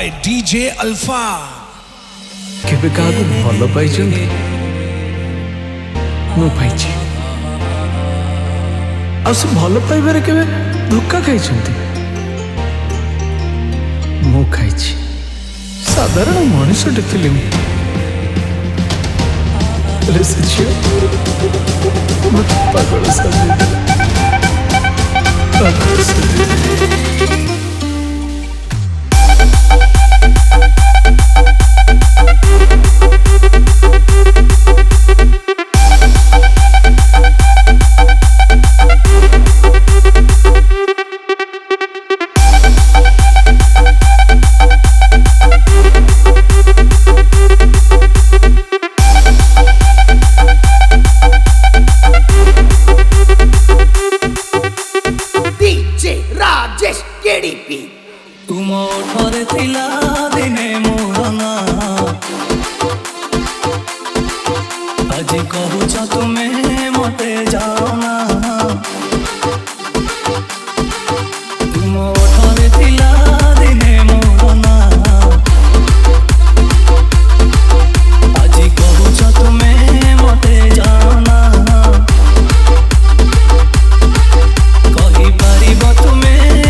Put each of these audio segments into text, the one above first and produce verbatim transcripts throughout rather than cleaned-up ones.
boy D J Alpha. केबे कागु भलो पाइछन्ती मु पाइछि आ से भलो पाइबारे केबे धोखा खाइछन्ती मु खाइछि साधारण मनुष्यटे थिली रे से छियो मत पागल समझ पागल समझ तुम ओठरे थिला दिने मोर ना आज कहूच तुमे मते जाओ ना तुम ओठरे थिला दिने मोर ना आज कहूच तुमे मते जाओ ना कहि पारिबो तुमे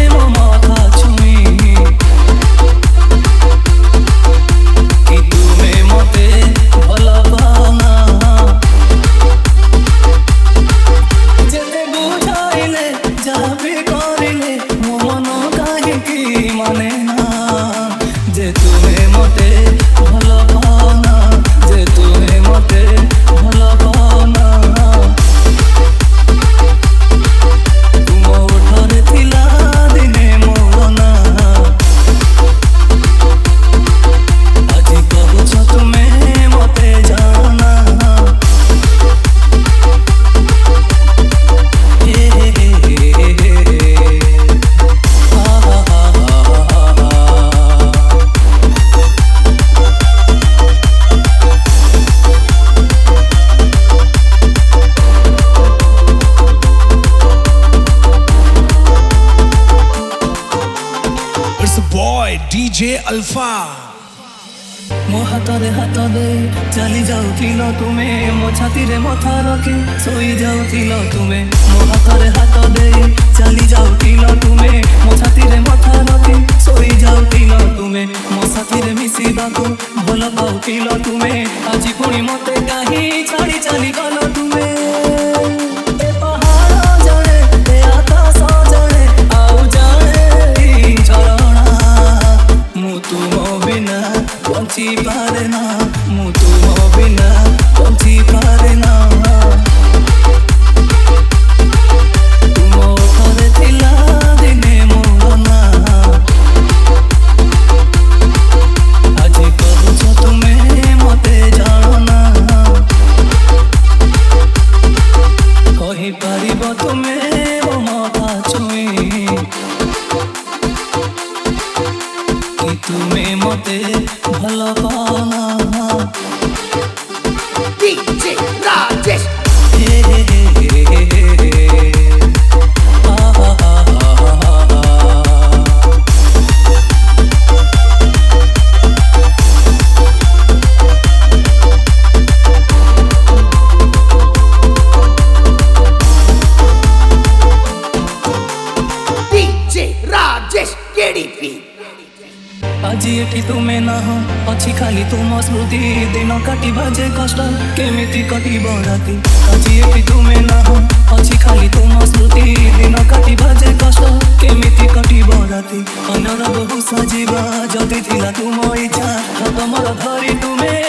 D J Alpha. मो हाथरे हाथ दे चली जाउथिल तुमे मो छाती रे मथा रखी सोई जाउथिल तुमे मो हाथरे हाथ दे चली जाउथिल तुमे मो छाती रे मथा रखी सोई जाउथिल तुमे मो साथी रे मिसी बाको भलो पाउथिल तुमे आज पुणी मते काहे छाड़ी चली गल तुमे ए पहाड़ जळे ए आकाश जळे आउ जाए झरणा मु तुम बिना बंची पारे ना मु तुम बिना बंची पारे ना तुम ओठरे थिला दिने मोर ना आज कहूच तुमे मते जानो ना कहि पारिबो तुमे मो मथा छुई कि तुमे मते भलो पाना D J Rajesh D J Rajesh K D P आज एठी तुमे ना हो अच्छी खाली तुम स्मृति दिन काटी बाजे कष्ट केमिति कटिब राति आज एठी तुमे ना हो अच्छी खाली तुम स्मृति दिन काटी बाजे कष्ट केमिति कटिब राति अन्यर बहु सजीवा जदि थिला तुम इच्छा हाथ मोर धरी तुमे